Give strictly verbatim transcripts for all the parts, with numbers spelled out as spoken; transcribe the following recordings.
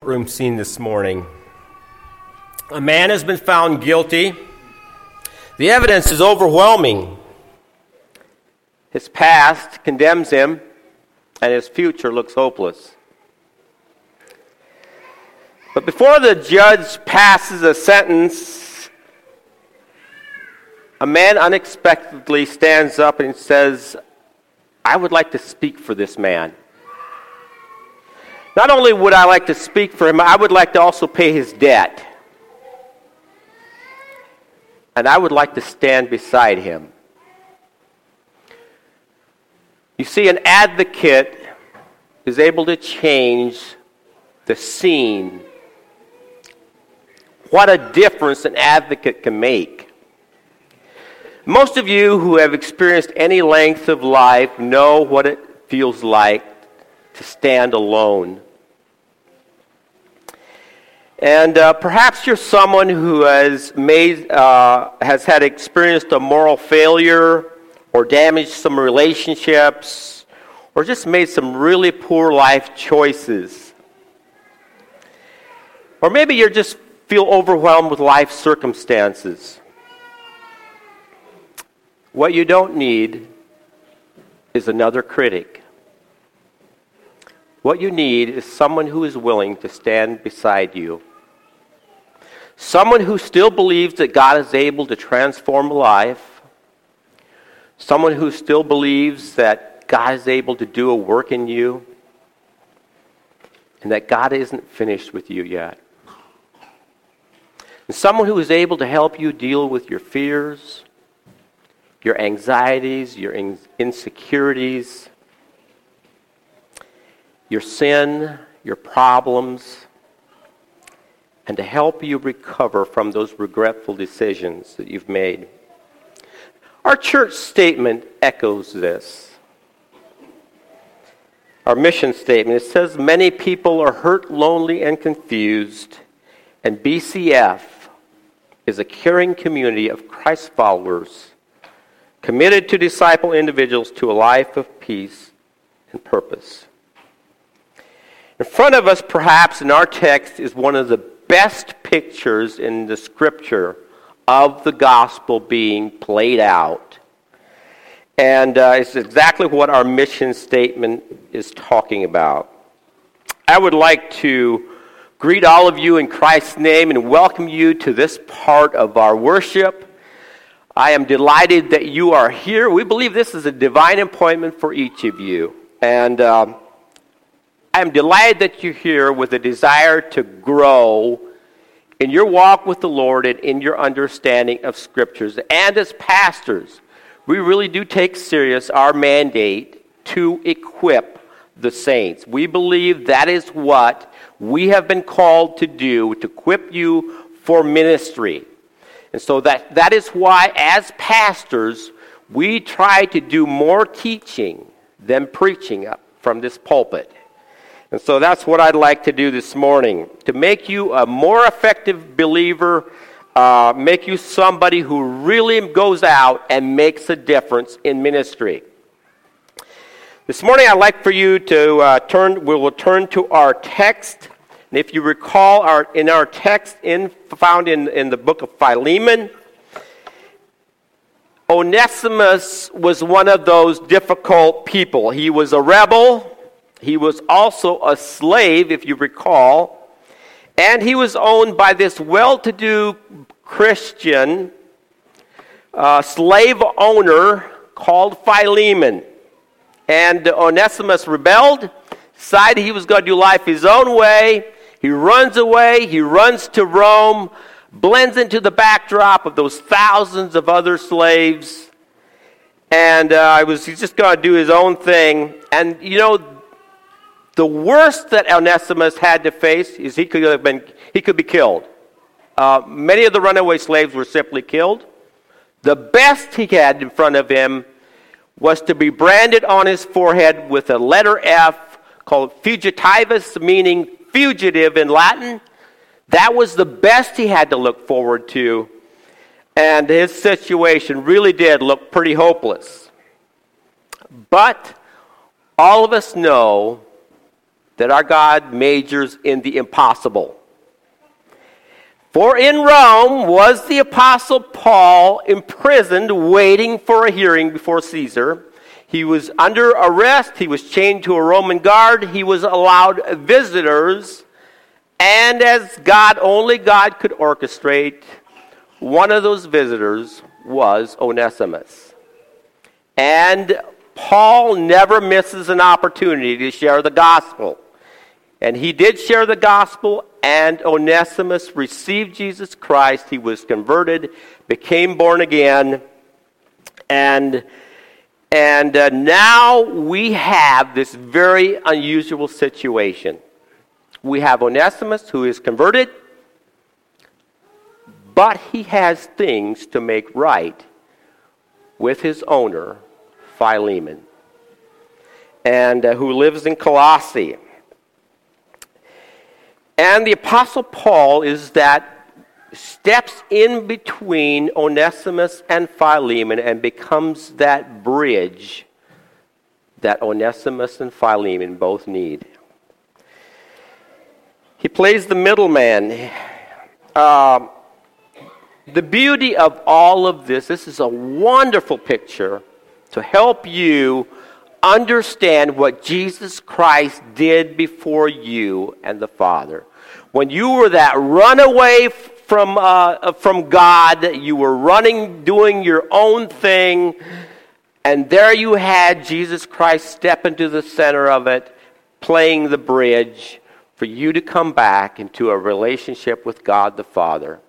courtroom scene this morning. A man has been found guilty. The evidence is overwhelming. His past condemns him, and his future looks hopeless. But before the judge passes a sentence, a man unexpectedly stands up and says, "I would like to speak for this man. Not only would I like to speak for him, I would like to also pay his debt. And I would like to stand beside him." You see, an advocate is able to change the scene. What a difference an advocate can make. Most of you who have experienced any length of life know what it feels like to stand alone. And uh, perhaps you're someone who has made, uh, has had experienced a moral failure, or damaged some relationships, or just made some really poor life choices. Or maybe you just feel overwhelmed with life circumstances. What you don't need is another critic. What you need is someone who is willing to stand beside you. Someone who still believes that God is able to transform a life. Someone who still believes that God is able to do a work in you. And that God isn't finished with you yet. And someone who is able to help you deal with your fears, your anxieties, your insecurities, your sin, your problems, and to help you recover from those regretful decisions that you've made. Our church statement echoes this. Our mission statement, it says, "Many people are hurt, lonely, and confused, and B C F is a caring community of Christ followers committed to disciple individuals to a life of peace and purpose." In front of us, perhaps, in our text, is one of the best pictures in the Scripture of the gospel being played out. And uh, it's exactly what our mission statement is talking about. I would like to greet all of you in Christ's name and welcome you to this part of our worship. I am delighted that you are here. We believe this is a divine appointment for each of you. And um, I am delighted that you're here with a desire to grow in your walk with the Lord and in your understanding of Scriptures. And as pastors, we really do take serious our mandate to equip the saints. We believe that is what we have been called to do, to equip you for ministry. And so that, that is why, as pastors, we try to do more teaching than preaching from this pulpit. And so that's what I'd like to do this morning, to make you a more effective believer, uh, make you somebody who really goes out and makes a difference in ministry. This morning I'd like for you to uh, turn, we will turn to our text. And if you recall, our, in our text in, found in, in the book of Philemon, Onesimus was one of those difficult people. He was a rebel. He was also a slave, if you recall, and he was owned by this well-to-do Christian uh, slave owner called Philemon. And Onesimus rebelled, decided he was going to do life his own way. He runs away, he runs to Rome, blends into the backdrop of those thousands of other slaves, and uh, was, he's just going to do his own thing. And, you know, the worst that Onesimus had to face is he could have been he could be killed. Uh, many of the runaway slaves were simply killed. The best he had in front of him was to be branded on his forehead with a letter F called fugitivus, meaning fugitive in Latin. That was the best he had to look forward to. And his situation really did look pretty hopeless. But all of us know that our God majors in the impossible. For in Rome was the Apostle Paul imprisoned, waiting for a hearing before Caesar. He was under arrest. He was chained to a Roman guard. He was allowed visitors. And as God, only God could orchestrate, one of those visitors was Onesimus. And Paul never misses an opportunity to share the gospel. And he did share the gospel, and Onesimus received Jesus Christ. He was converted, became born again, and, and uh, now we have this very unusual situation. We have Onesimus who is converted, but he has things to make right with his owner, Philemon, and uh, who lives in Colossae. And the Apostle Paul is that steps in between Onesimus and Philemon and becomes that bridge that Onesimus and Philemon both need. He plays the middleman. Uh, the beauty of all of this, this is a wonderful picture to help you understand what Jesus Christ did before you and the Father. When you were that runaway from uh, from God, you were running, doing your own thing, and there you had Jesus Christ step into the center of it, playing the bridge for you to come back into a relationship with God the Father.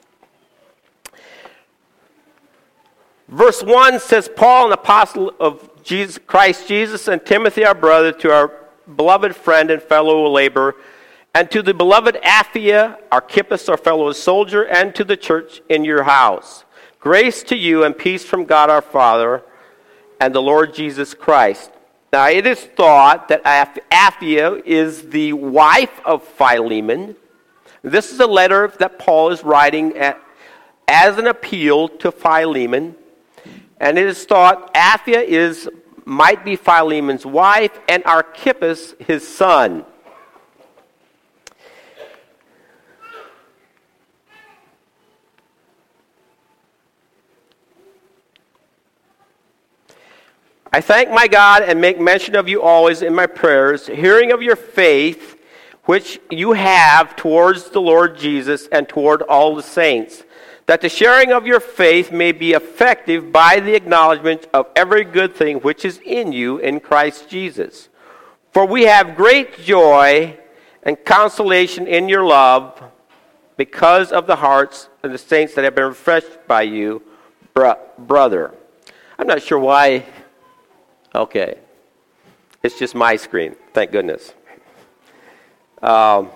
Verse one says, Paul, an apostle of Jesus, Christ Jesus, and Timothy, our brother, to our beloved friend and fellow laborer, and to the beloved Apphia, Archippus, our fellow soldier, and to the church in your house. Grace to you and peace from God our Father and the Lord Jesus Christ. Now, it is thought that Apphia is the wife of Philemon. This is a letter that Paul is writing at, as an appeal to Philemon. And it is thought Apphia is, might be Philemon's wife, and Archippus his son. I thank my God and make mention of you always in my prayers, hearing of your faith, which you have towards the Lord Jesus and toward all the saints, that the sharing of your faith may be effective by the acknowledgement of every good thing which is in you in Christ Jesus. For we have great joy and consolation in your love because of the hearts of the saints that have been refreshed by you, bro- brother. I'm not sure why. Okay. It's just my screen. Thank goodness. Um,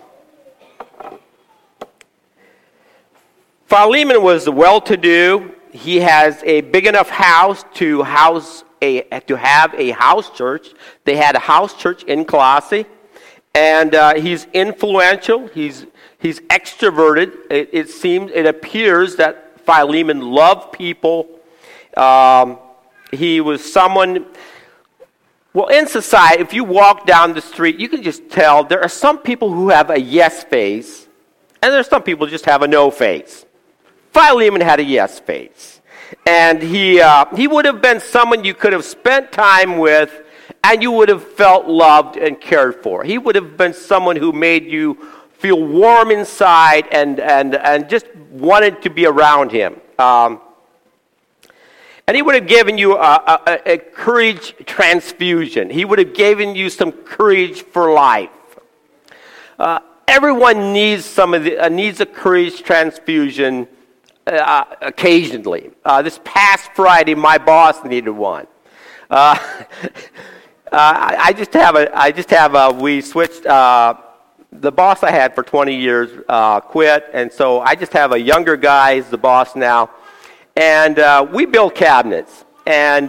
Philemon was well-to-do. He has a big enough house to house a to have a house church. They had a house church in Colossae, and uh, he's influential. He's he's extroverted. It, it seems it appears that Philemon loved people. Um, he was someone. Well, in society, if you walk down the street, you can just tell there are some people who have a yes face, and there are some people who just have a no face. Philemon had a yes face. And he uh, he would have been someone you could have spent time with, and you would have felt loved and cared for. He would have been someone who made you feel warm inside and, and, and just wanted to be around him. Um And he would have given you a, a, a courage transfusion. He would have given you some courage for life. Uh, everyone needs some of the, uh, needs a courage transfusion uh, occasionally. Uh, this past Friday, my boss needed one. Uh, uh, I, I just have a. I just have a. We switched. Uh, the boss I had for twenty years uh, quit, and so I just have a younger guy as the boss now. And uh, we build cabinets, and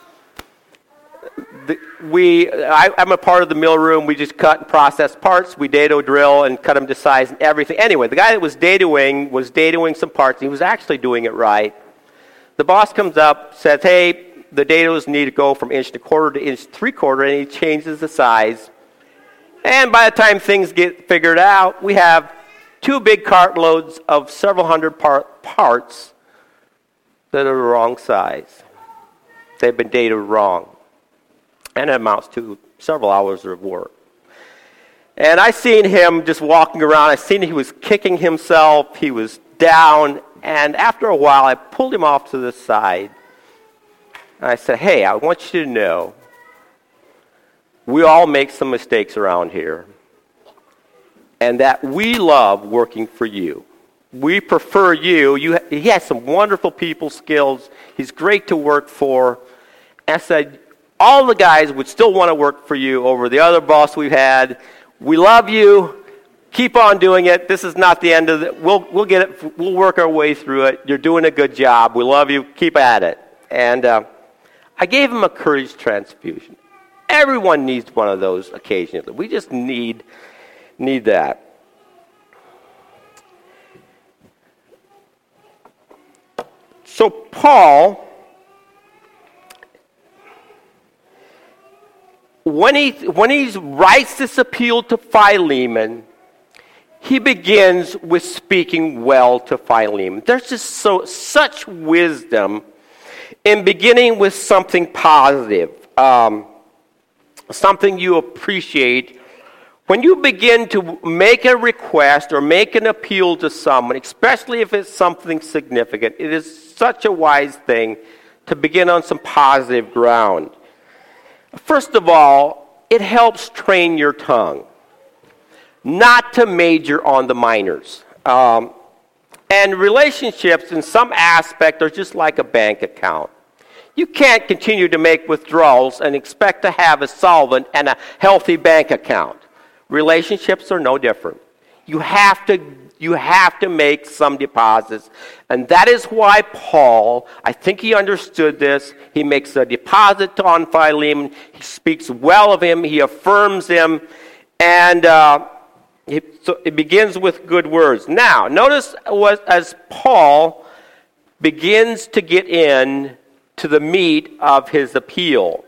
the, we, I, I'm a part of the mill room. We just cut and process parts. We dado drill and cut them to size and everything. Anyway, the guy that was dadoing was dadoing some parts. And he was actually doing it right. The boss comes up, says, hey, the dados need to go from inch to quarter to inch three quarter, and he changes the size. And by the time things get figured out, we have two big cartloads of several hundred part, parts that are the wrong size. They've been dated wrong. And it amounts to several hours of work. And I seen him just walking around. I seen he was kicking himself. He was down. And after a while, I pulled him off to the side. And I said, hey, I want you to know, we all make some mistakes around here. And that we love working for you. We prefer you. you. He has some wonderful people skills. He's great to work for. And I said, all the guys would still want to work for you over the other boss we've had. We love you. Keep on doing it. This is not the end of it. We'll, we'll get it. We'll work our way through it. You're doing a good job. We love you. Keep at it. And uh, I gave him a courage transfusion. Everyone needs one of those occasionally. We just need, need that. So Paul, when he when he writes this appeal to Philemon, he begins with speaking well to Philemon. There's just so such wisdom in beginning with something positive, um, something you appreciate. When you begin to make a request or make an appeal to someone, especially if it's something significant, it is such a wise thing to begin on some positive ground. First of all, it helps train your tongue not to major on the minors. Um, and relationships in some aspect are just like a bank account. You can't continue to make withdrawals and expect to have a solvent and a healthy bank account. Relationships are no different. You have to you have to make some deposits. And that is why Paul, I think he understood this. He makes a deposit on Philemon. He speaks well of him. He affirms him. And uh, it, so it begins with good words. Now, notice what, as Paul begins to get in to the meat of his appeal.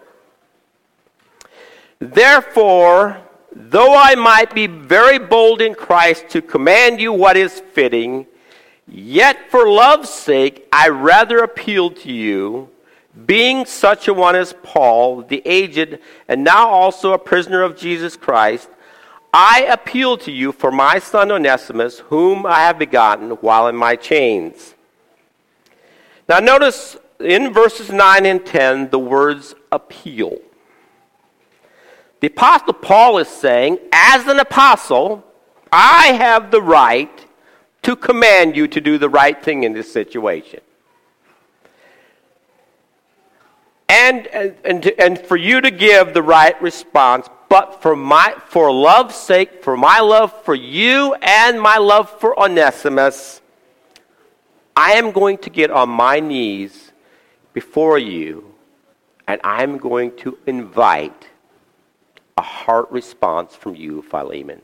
Therefore, though I might be very bold in Christ to command you what is fitting, yet for love's sake I rather appeal to you, being such a one as Paul, the aged, and now also a prisoner of Jesus Christ, I appeal to you for my son Onesimus, whom I have begotten while in my chains. Now notice in verses nine and ten the words appeal. The Apostle Paul is saying, as an apostle, I have the right to command you to do the right thing in this situation. And, and, and for you to give the right response, but for my for love's sake, for my love for you and my love for Onesimus, I am going to get on my knees before you, and I'm going to invite a heart response from you, Philemon.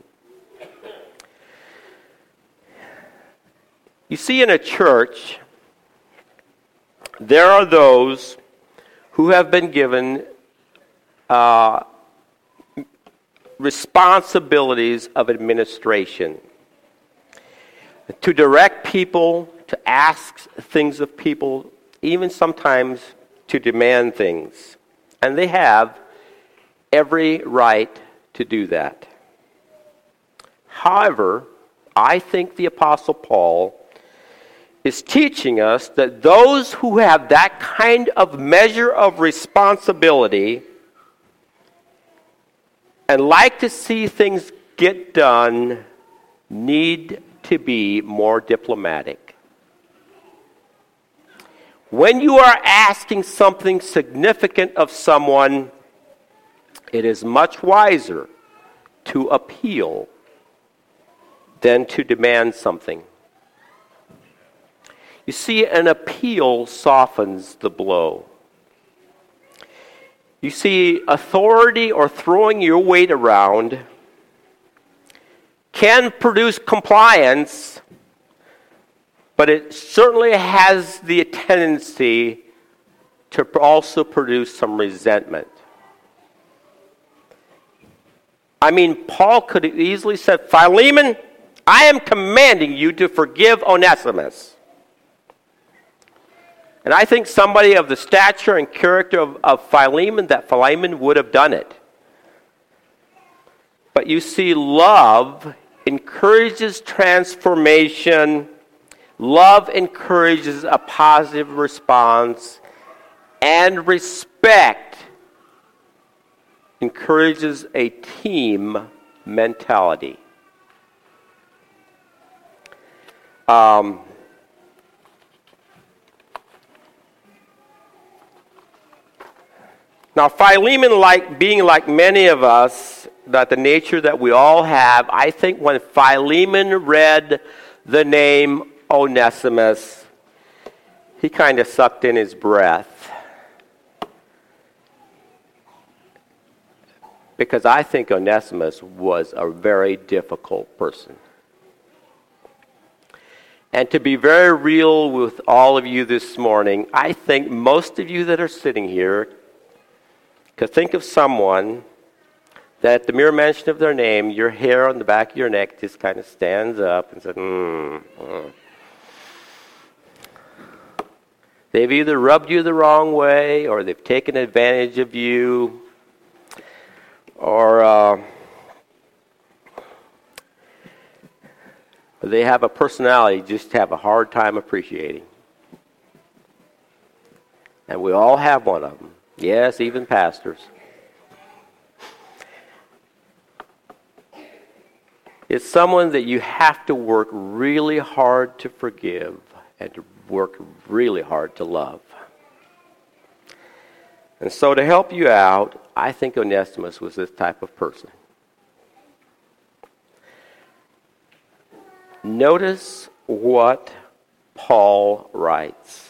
You see, in a church, there are those who have been given uh, responsibilities of administration, to direct people, to ask things of people, even sometimes to demand things. And they have every right to do that. However, I think the Apostle Paul is teaching us that those who have that kind of measure of responsibility and like to see things get done need to be more diplomatic. When you are asking something significant of someone, it is much wiser to appeal than to demand something. You see, an appeal softens the blow. You see, authority or throwing your weight around can produce compliance, but it certainly has the tendency to also produce some resentment. I mean, Paul could have easily said, Philemon, I am commanding you to forgive Onesimus. And I think somebody of the stature and character of, of Philemon, that Philemon would have done it. But you see, love encourages transformation. Love encourages a positive response. And respect encourages a team mentality. Um, now, Philemon, like being like many of us, that the nature that we all have, I think when Philemon read the name Onesimus, he kind of sucked in his breath. Because I think Onesimus was a very difficult person. And to be very real with all of you this morning, I think most of you that are sitting here could think of someone that at the mere mention of their name, your hair on the back of your neck just kind of stands up and says, hmm. Mm. They've either rubbed you the wrong way, or they've taken advantage of you, or uh, they have a personality you just have a hard time appreciating. And we all have one of them. Yes, even pastors. It's someone that you have to work really hard to forgive and to work really hard to love. And so to help you out, I think Onesimus was this type of person. Notice what Paul writes.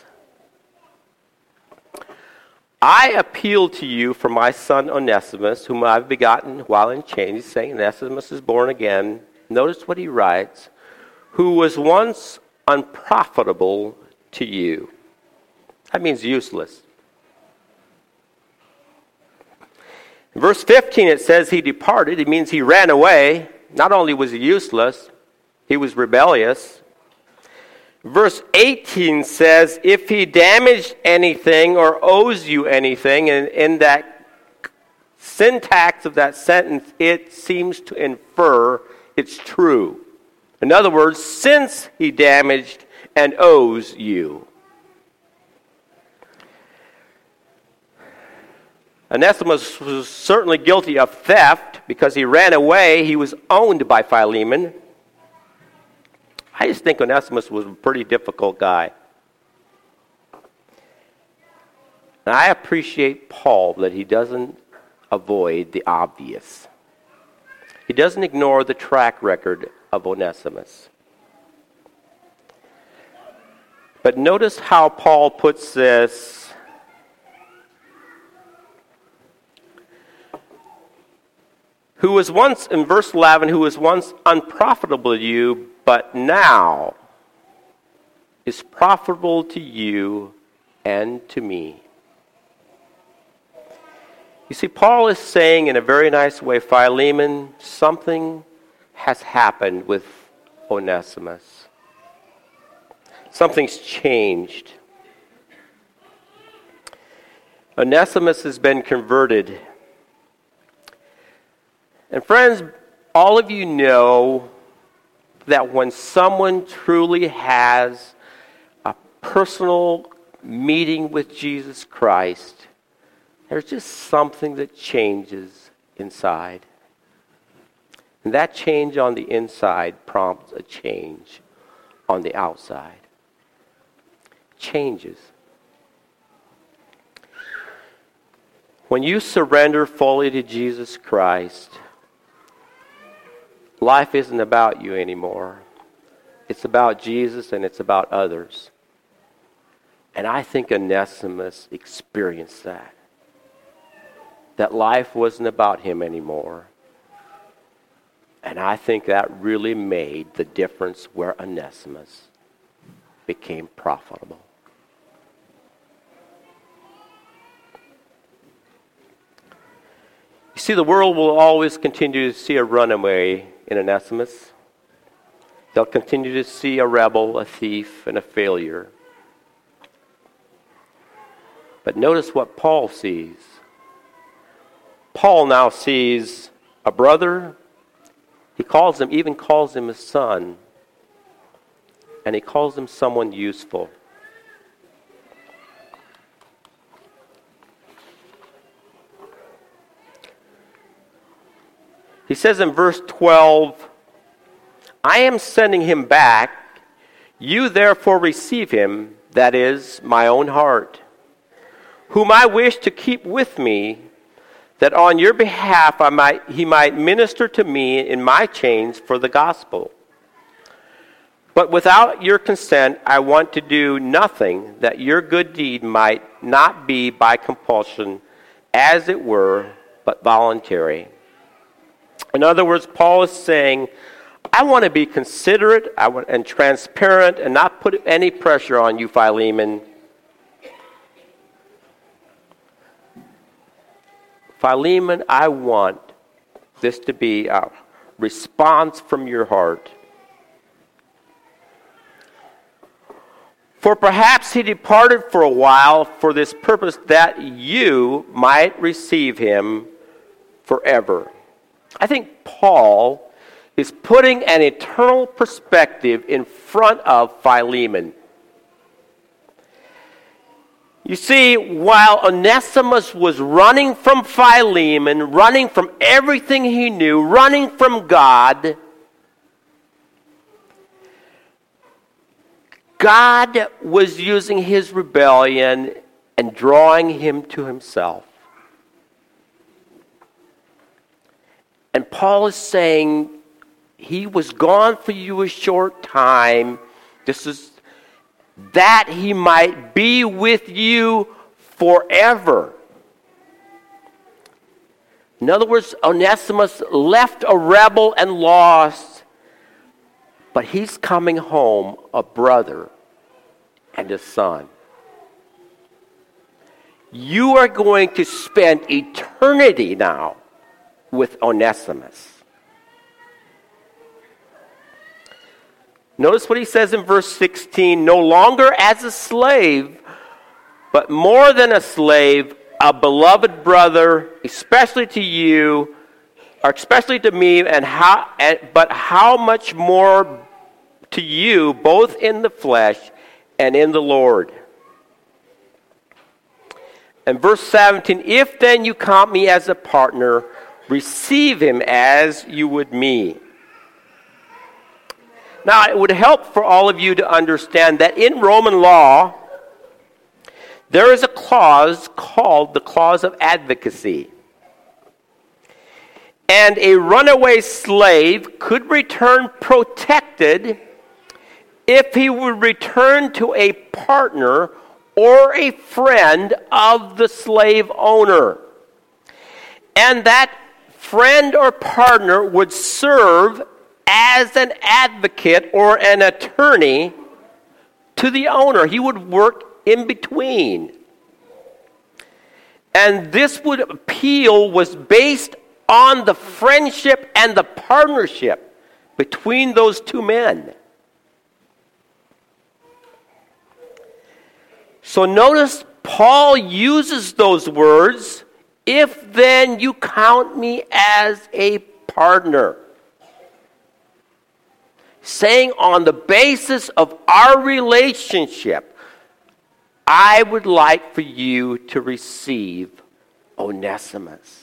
I appeal to you for my son Onesimus, whom I have begotten while in chains. He's saying Onesimus is born again. Notice what he writes. Who was once unprofitable to you. That means useless. In verse fifteen it says he departed. It means he ran away. Not only was he useless, he was rebellious. Verse eighteen says, if he damaged anything or owes you anything, and in that syntax of that sentence, it seems to infer it's true. In other words, since he damaged and owes you. Onesimus was certainly guilty of theft because he ran away. He was owned by Philemon. I just think Onesimus was a pretty difficult guy. And I appreciate Paul that he doesn't avoid the obvious. He doesn't ignore the track record of Onesimus. But notice how Paul puts this. Who was once, in verse eleven, who was once unprofitable to you, but now is profitable to you and to me. You see, Paul is saying in a very nice way, Philemon, something has happened with Onesimus. Something's changed. Onesimus has been converted. And friends, all of you know that when someone truly has a personal meeting with Jesus Christ, there's just something that changes inside. And that change on the inside prompts a change on the outside. Changes. When you surrender fully to Jesus Christ, life isn't about you anymore. It's about Jesus and it's about others. And I think Onesimus experienced that. That life wasn't about him anymore. And I think that really made the difference where Onesimus became profitable. You see, the world will always continue to see a runaway in Onesimus. They'll continue to see a rebel, a thief, and a failure. But notice what Paul sees. Paul now sees a brother. He calls him, even calls him his son. And he calls him someone useful. He says in verse twelve, I am sending him back. You therefore receive him, that is, my own heart, whom I wish to keep with me, that on your behalf I might, he might minister to me in my chains for the gospel. But without your consent, I want to do nothing, that your good deed might not be by compulsion, as it were, but voluntary. In other words, Paul is saying, I want to be considerate I want, and transparent and not put any pressure on you, Philemon. Philemon, I want this to be a response from your heart. For perhaps he departed for a while for this purpose, that you might receive him forever. I think Paul is putting an eternal perspective in front of Philemon. You see, while Onesimus was running from Philemon, running from everything he knew, running from God, God was using his rebellion and drawing him to himself. And Paul is saying, he was gone for you a short time. This is that he might be with you forever. In other words, Onesimus left a rebel and lost, but he's coming home a brother and a son. You are going to spend eternity now with Onesimus. Notice what he says in verse sixteen, no longer as a slave, but more than a slave, a beloved brother, especially to you, or especially to me, and how, and, but how much more to you, both in the flesh and in the Lord. And verse seventeen, if then you count me as a partner, receive him as you would me. Now, it would help for all of you to understand that in Roman law, there is a clause called the clause of advocacy. And a runaway slave could return protected if he would return to a partner or a friend of the slave owner. And that friend or partner would serve as an advocate or an attorney to the owner. He would work in between. And this would appeal was based on the friendship and the partnership between those two men. So notice Paul uses those words, if then you count me as a partner. Saying on the basis of our relationship, I would like for you to receive Onesimus.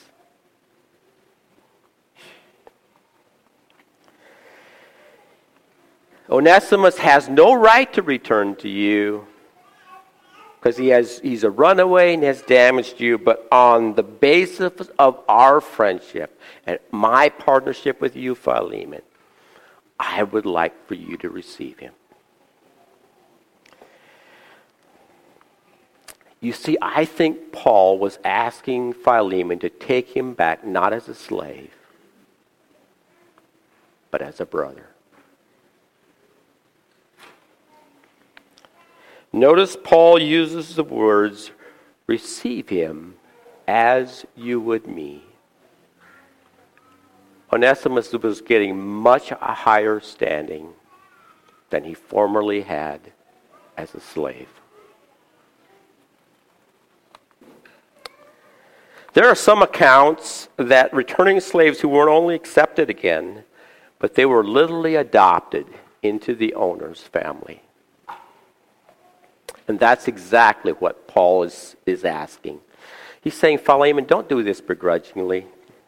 Onesimus has no right to return to you because he has he's a runaway and has damaged you, but on the basis of our friendship and my partnership with you, Philemon, I would like for you to receive him. You see, I think Paul was asking Philemon to take him back not as a slave, but as a brother. Notice Paul uses the words, receive him as you would me. Onesimus was getting much a higher standing than he formerly had as a slave. There are some accounts that returning slaves who weren't only accepted again, but they were literally adopted into the owner's family. And that's exactly what Paul is, is asking. He's saying, Philemon, don't do this begrudgingly.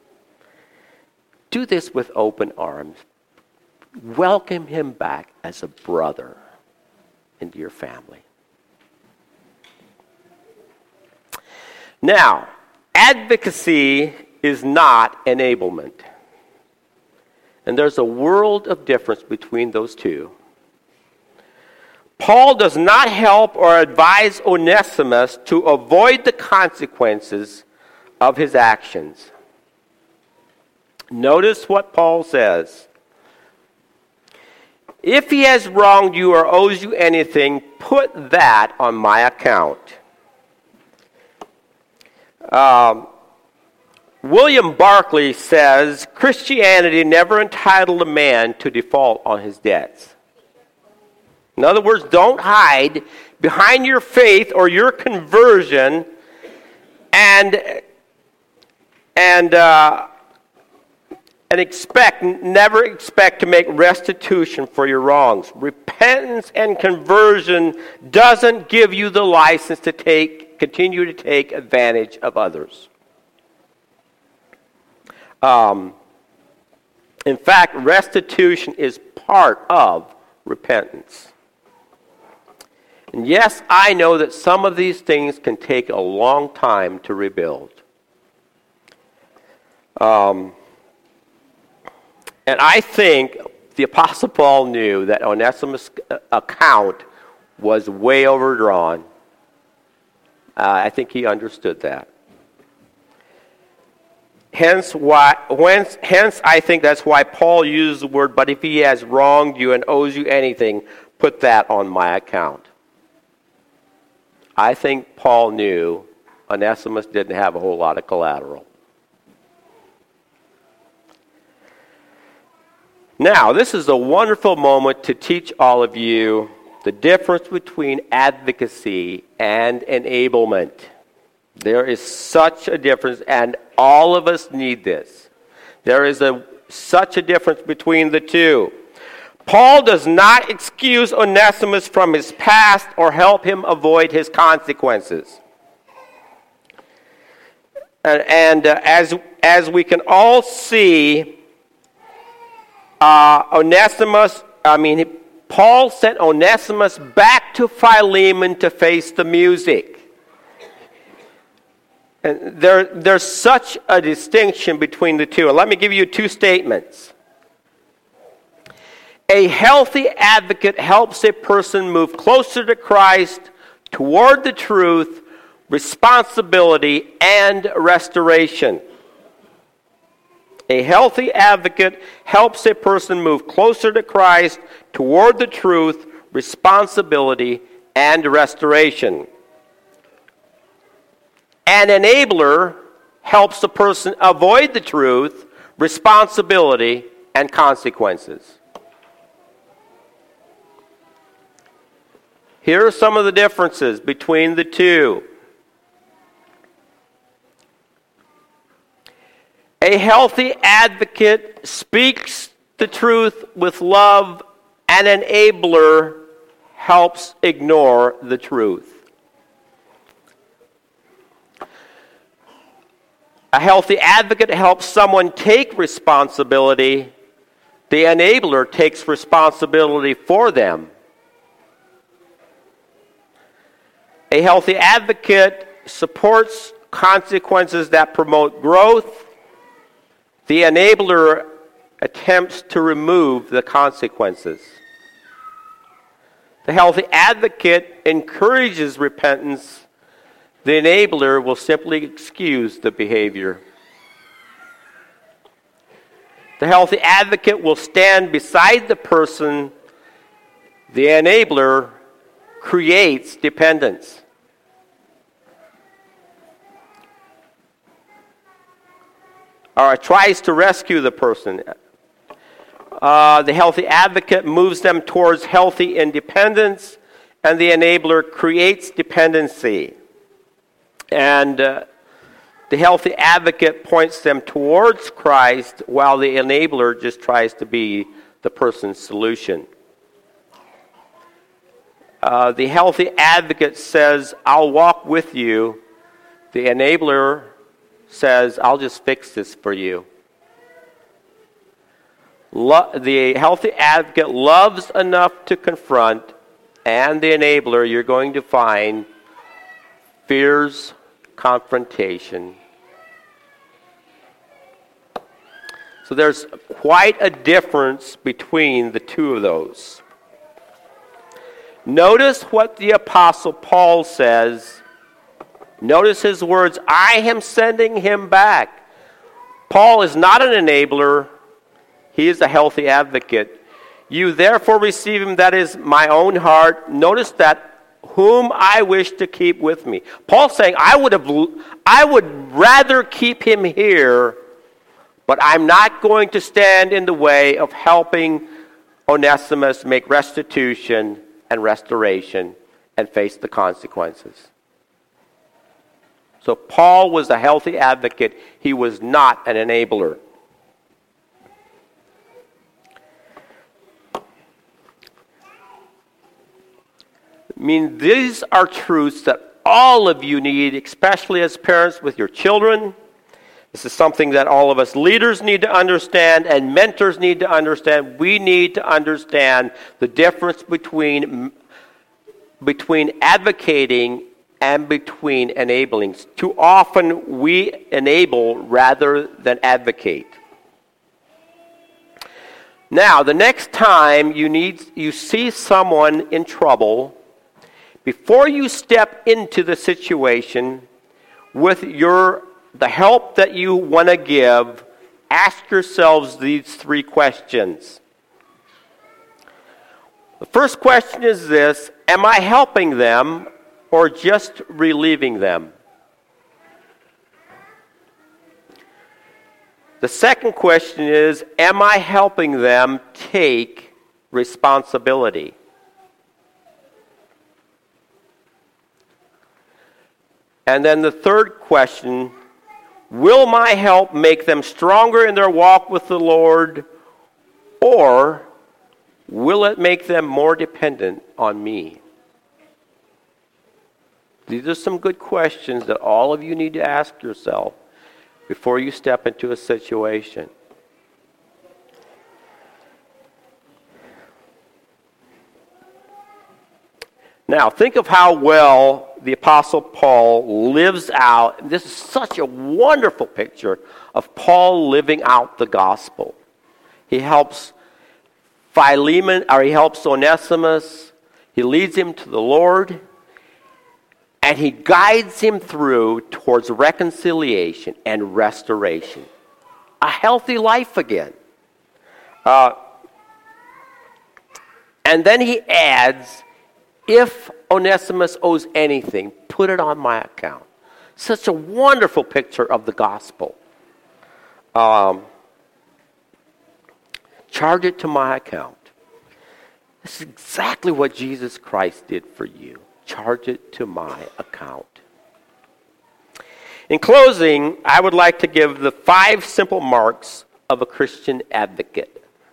Do this with open arms. Welcome him back as a brother into your family. Now, advocacy is not enablement. And there's a world of difference between those two. Paul does not help or advise Onesimus to avoid the consequences of his actions. Notice what Paul says. If he has wronged you or owes you anything, put that on my account. Um, William Barclay says, Christianity never entitled a man to default on his debts. In other words, don't hide behind your faith or your conversion and and uh, and expect never expect to make restitution for your wrongs. Repentance and conversion doesn't give you the license to take continue to take advantage of others. Um, in fact, restitution is part of repentance. And yes, I know that some of these things can take a long time to rebuild. Um, and I think the Apostle Paul knew that Onesimus' account was way overdrawn. Uh, I think he understood that. Hence, why, whence, hence, I think that's why Paul used the word, but if he has wronged you and owes you anything, put that on my account. I think Paul knew Onesimus didn't have a whole lot of collateral. Now, this is a wonderful moment to teach all of you the difference between advocacy and enablement. There is such a difference, and all of us need this. There is a, such a difference between the two. Paul does not excuse Onesimus from his past or help him avoid his consequences. And, and uh, as, as we can all see, uh, Onesimus, I mean, Paul sent Onesimus back to Philemon to face the music. And there, there's such a distinction between the two. Let me give you two statements. A healthy advocate helps a person move closer to Christ, toward the truth, responsibility, and restoration. A healthy advocate helps a person move closer to Christ, toward the truth, responsibility, and restoration. An enabler helps a person avoid the truth, responsibility, and consequences. Here are some of the differences between the two. A healthy advocate speaks the truth with love. An enabler helps ignore the truth. A healthy advocate helps someone take responsibility. The enabler takes responsibility for them. A healthy advocate supports consequences that promote growth. The enabler attempts to remove the consequences. The healthy advocate encourages repentance. The enabler will simply excuse the behavior. The healthy advocate will stand beside the person. The enabler creates dependence. or tries to rescue the person. Uh, the healthy advocate moves them towards healthy independence, and the enabler creates dependency. And uh, the healthy advocate points them towards Christ, while the enabler just tries to be the person's solution. Uh, the healthy advocate says, I'll walk with you. The enabler says, I'll just fix this for you. Lo- the healthy advocate loves enough to confront, and the enabler, you're going to find, fears confrontation. So there's quite a difference between the two of those. Notice what the Apostle Paul says. Notice his words, I am sending him back. Paul is not an enabler. He is a healthy advocate. You therefore receive him, that is my own heart. Notice that, whom I wish to keep with me. Paul's saying, I would have, I would rather keep him here, but I'm not going to stand in the way of helping Onesimus make restitution and restoration and face the consequences. So Paul was a healthy advocate. He was not an enabler. I mean, these are truths that all of you need, especially as parents with your children. This is something that all of us leaders need to understand and mentors need to understand. We need to understand the difference between, between advocating and between enabling. Too often we enable rather than advocate. Now, the next time you need you see someone in trouble, before you step into the situation with your the help that you want to give, ask yourselves these three questions. The first question is this: am I helping them or just relieving them? The second question is, am I helping them take responsibility? And then the third question, will my help make them stronger in their walk with the Lord, or will it make them more dependent on me? These are some good questions that all of you need to ask yourself before you step into a situation. Now, think of how well the Apostle Paul lives out. This is such a wonderful picture of Paul living out the gospel. He helps Philemon, or he helps Onesimus. He leads him to the Lord, and he guides him through towards reconciliation and restoration. A healthy life again. Uh, and then he adds, if Onesimus owes anything, put it on my account. Such a wonderful picture of the gospel. Um, charge it to my account. This is exactly what Jesus Christ did for you. Charge it to my account. In closing, I would like to give the five simple marks of a Christian advocate.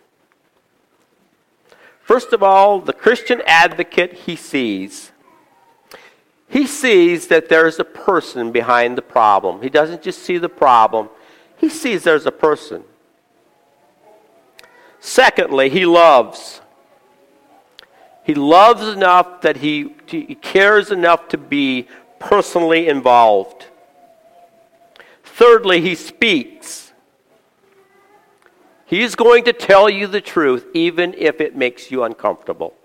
First of all, the Christian advocate, he sees. He sees that there's a person behind the problem. He doesn't just see the problem. He sees there's a person. Secondly, he loves. He loves enough that he, he cares enough to be personally involved. Thirdly, he speaks. He's going to tell you the truth, even if it makes you uncomfortable.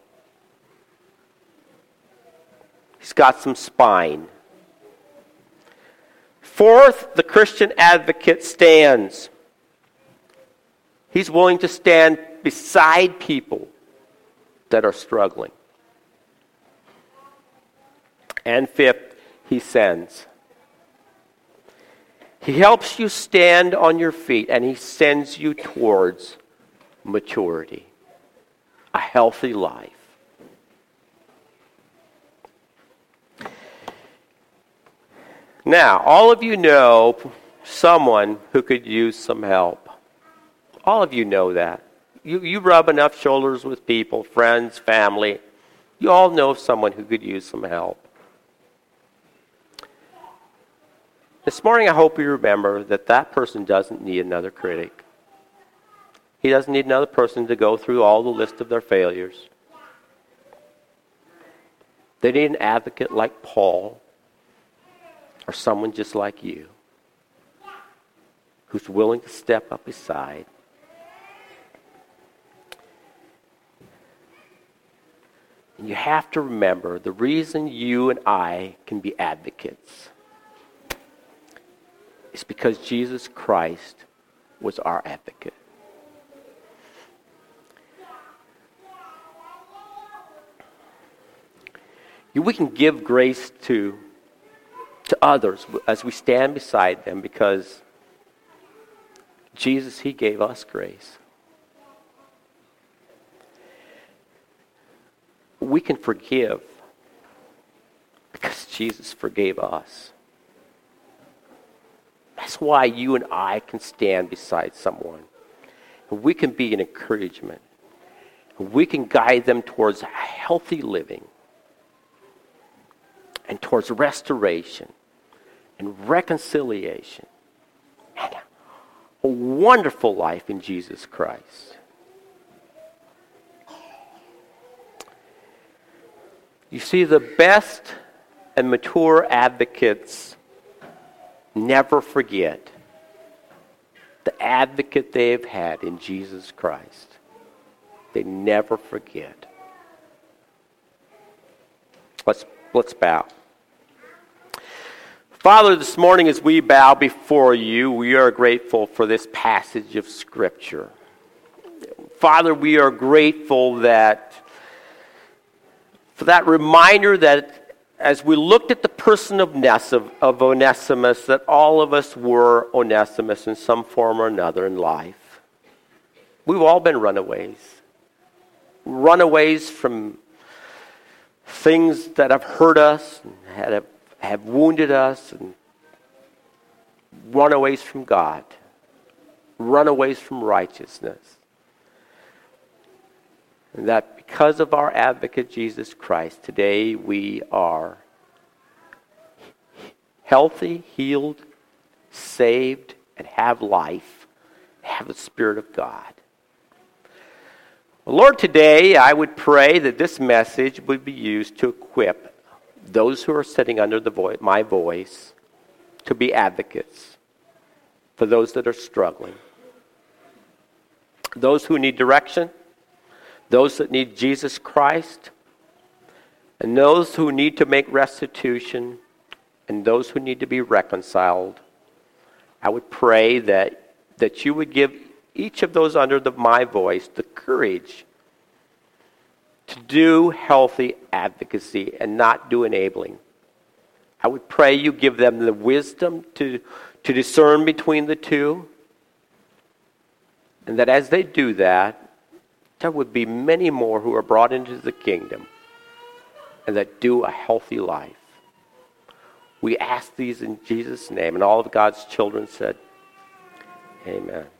He's got some spine. Fourth, the Christian advocate stands. He's willing to stand beside people that are struggling. And fifth, he sends. He helps you stand on your feet, and he sends you towards maturity, a healthy life. Now, all of you know someone who could use some help. All of you know that. You, you rub enough shoulders with people, friends, family. You all know someone who could use some help. This morning, I hope you remember that that person doesn't need another critic. He doesn't need another person to go through all the list of their failures. They need an advocate like Paul, or someone just like you, who's willing to step up beside. And you have to remember the reason you and I can be advocates is because Jesus Christ was our advocate. We can give grace to, to others as we stand beside them because Jesus, he gave us grace. We can forgive because Jesus forgave us. That's why you and I can stand beside someone. We can be an encouragement. We can guide them towards healthy living and towards restoration and reconciliation and a wonderful life in Jesus Christ. You see, the best and mature advocates never forget the advocate they've had in Jesus Christ. They never forget. Let's, let's bow. Father, this morning as we bow before you, we are grateful for this passage of Scripture. Father, we are grateful that for that reminder that as we looked at the person of, Ness, of, of Onesimus, that all of us were Onesimus in some form or another in life. We've all been runaways. Runaways from things that have hurt us, and have, have wounded us, and runaways from God. Runaways from righteousness. And that because of our advocate Jesus Christ, today we are healthy, healed, saved, and have life, have the Spirit of God. Well, Lord, today I would pray that this message would be used to equip those who are sitting under the vo- my voice to be advocates for those that are struggling, those who need direction, those that need Jesus Christ, and those who need to make restitution, and those who need to be reconciled. I would pray that, that you would give each of those under the, my voice the courage to do healthy advocacy and not do enabling. I would pray you give them the wisdom to, to discern between the two, and that as they do that, there would be many more who are brought into the kingdom and that do a healthy life. We ask these in Jesus' name. And all of God's children said, amen.